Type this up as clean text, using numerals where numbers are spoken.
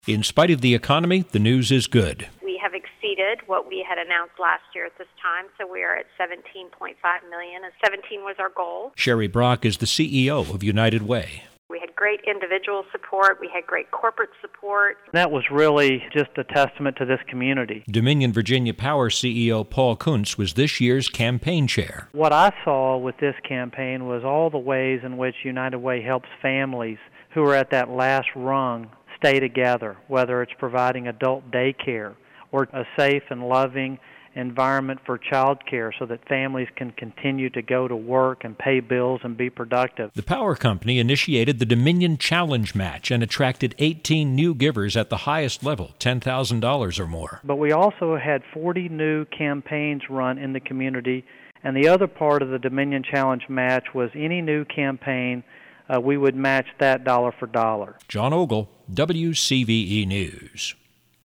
In spite of the economy, the news is good. We have exceeded what we had announced last year at this time, so we are at $17.5 million, and 17 was our goal. Sherry Brock is the CEO of United Way. We had great individual support. We had great corporate support. That was really just a testament to this community. Dominion Virginia Power CEO Paul Kuntz was this year's campaign chair. What I saw with this campaign was all the ways in which United Way helps families who are at that last rung stay together, whether it's providing adult daycare or a safe and loving environment for child care so that families can continue to go to work and pay bills and be productive. The power company initiated the Dominion Challenge Match and attracted 18 new givers at the highest level, $10,000 or more. But we also had 40 new campaigns run in the community, and the other part of the Dominion Challenge Match was any new campaign, we would match that dollar for dollar. John Ogle, WCVE News.